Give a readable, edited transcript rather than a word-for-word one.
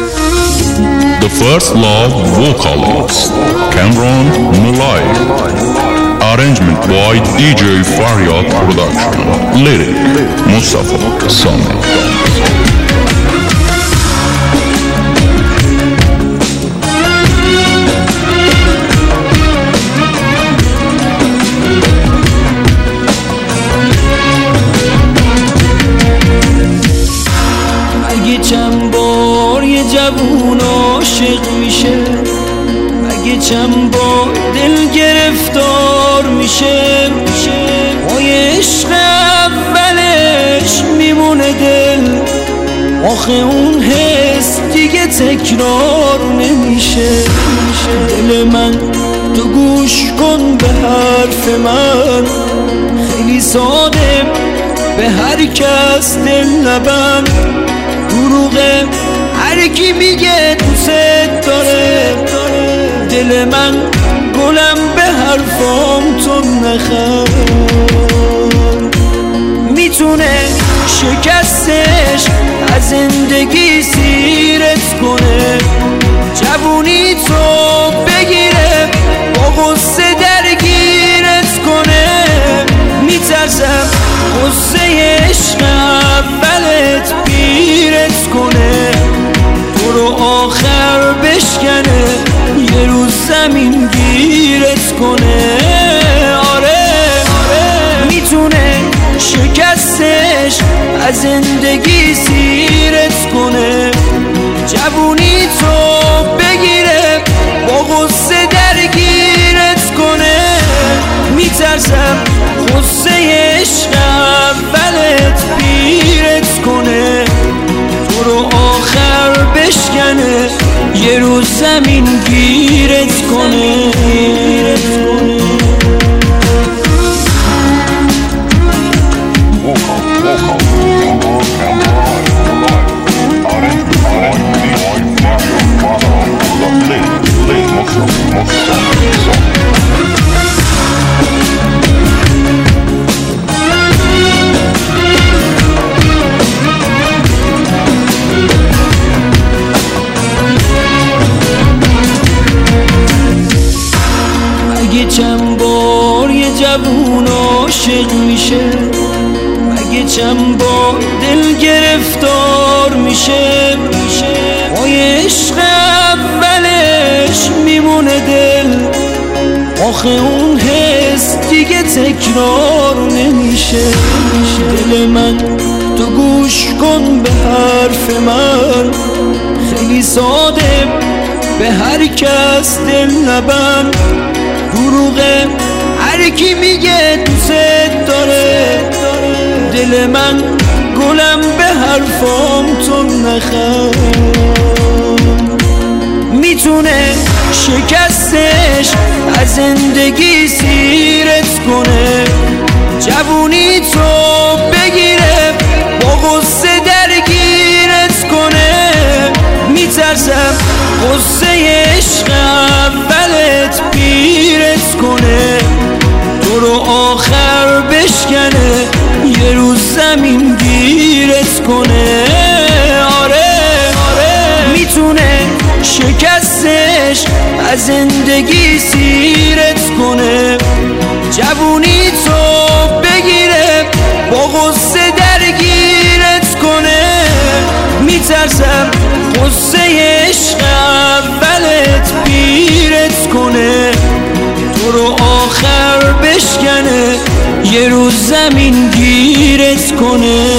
The First Love vocalist Cameron Mulay. Arrangement by DJ Faryad Production. Lyric Mustafa Sami. چند بار یه جوون عاشق میشه، اگه چند بار دل گرفتار میشه، پای عشق اولش میمونه دل، آخه اون حس دیگه تکرار نمیشه. دل من تو گوش کن به حرف من، خیلی ساده به هر کس دل نبند، دروغه هر کی میگه دوست داره، دل من گلم به حرفام تو نخند، میتونه شکستش از زندگی سیرت کنه، جوونی تو بگیره با غصه درگیرت کنه، میترسم غصه عشق اولت پیرت کنه، تو رو آخر بشکنه یه روز زمین گیرت کنه. آره میتونه شکستش از زندگی سیرت کنه، جوونی تو بگیره با غصه درگیرت کنه، میترسم غصه عشق اولت پیرت کنه، تو رو آخر بشکنه یه روز زمین گیرت کنه. اگه چند بار یه جوون عاشق میشه، اگه چند بار دل گرفتار میشه، پای عشق اولش میمونه دل، آخه اون حس دیگه تکرار نمیشه. دل من تو گوش کن به حرف من، خیلی ساده به هر کس دل نبند، دروغه هر کی میگه دوست داره، دل من گلم به حرفام تو نخند، میتونه شکستش از زندگی سیرت کنه، جوونی تو بگیره با غصه درگیرت کنه، میترسم غصه عشق اولت پیرت کنه، تو رو آخر بشکنه یه روز زمین گیرت کنه. آره میتونه شکستش از زندگی سیرت کنه، جوونی تو بگیره با غصه درگیرت کنه، میترسم غصه عشق اولت پیرت کنه، تو رو آخر بشکنه یه روز زمین گیرت کنه.